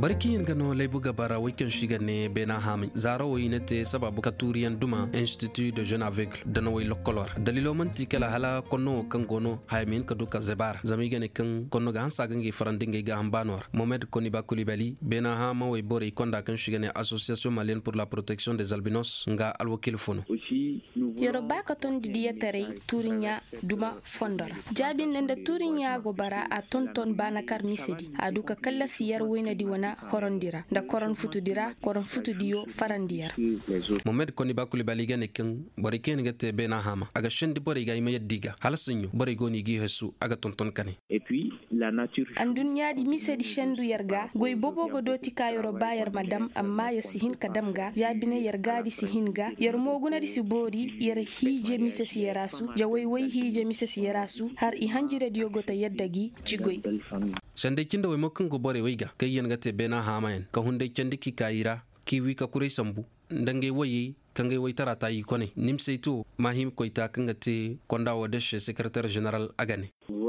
barki yin gano laibu gabara wikin shiga ne bena hamin zara wai na te sababu katuriyan duma institut de jeune aveugle da na wai lokolor dalilo manti kala hala konno kan gono haimin ka duka zebar zami gane kan konno ga hansa gangi farandinga ga hambanor Mohamed Koniba Koulibaly bena ha ma wai bore konda kan shiga ne association malienne pour la protection des albinos nga alwakil fono Yoruba ka ton didiya tare turinya duma fondora jabin nan da turinya gobara a tonton banakar misidi a duka kalla siyar wena di wana horondira da koron futu diyo farandiyar Mohamed Koniba Koulibaly gane kan bore ken gate bena hama aga shendi bore ga yima diga halsinyo bore goni gi hesu aga tonton kane et puis la nature an dunya di misedi shendu yarga goy bobo go doti ka Yoruba yar madam amma ya sihin kadamga jabine yarga di sihinga yar moguna di sibori yar hije misesi yarasu jawai hije misesi yarasu har i hanjire diyo gota yaddagi cigoy shande kinda way mokkan go bore wayga kayyan gate bena hamayen ka hunde kendi ki kayira kiwi ka kurai sambu ndange wayi kangai way tarata yi kone nimseyto mahim koyta kangate konda wadeshe secrétaire général agane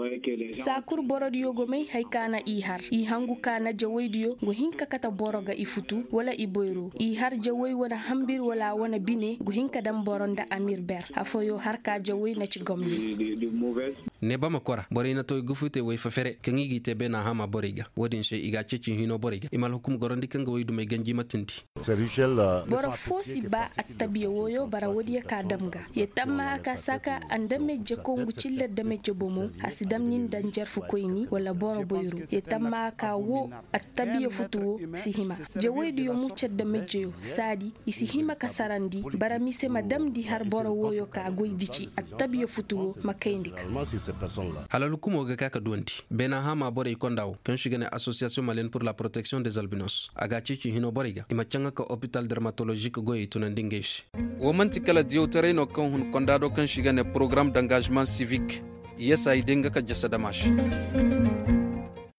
sakur borod yogo mai haikana ihar i hangu kana jawai diyo go hinka kata boroga ifutu wala iboyru i har jawai wana hambir wala wana bine go hinka dam boronda amir ber afoyo har ka jawai na ci gomni ne bama kora bore na toy gufute way fafere kangi gite bena hama boriga wodin she iga ceci hino boriga imal hukum gorondi kanga way dumay ganji matindi boro fosi ba attabiyo woyo bara wodiya ka damga ye tamma ka saka andame je kongu cilla dame je bomo asidam nin danjar fu koyni wala boro boyru ye tamma ka wo attabiyo futuwo sihima je waydi yo mucce dame je sadi isihima ka sarandi bara mise madam di har boro woyo ka goydici attabiyo futuwo makayndika halalu kumo ga kaka duwanti bena hama bore kondaw kan shigane association malienne pour la protection des albinos aga cici hino boriga ima canga ka hôpital dermatologique goyi tunan dingeshi wo manti kala diyo tereno kan hun kondado kan shigane programme d'engagement civique yesa idenga ka jasada mash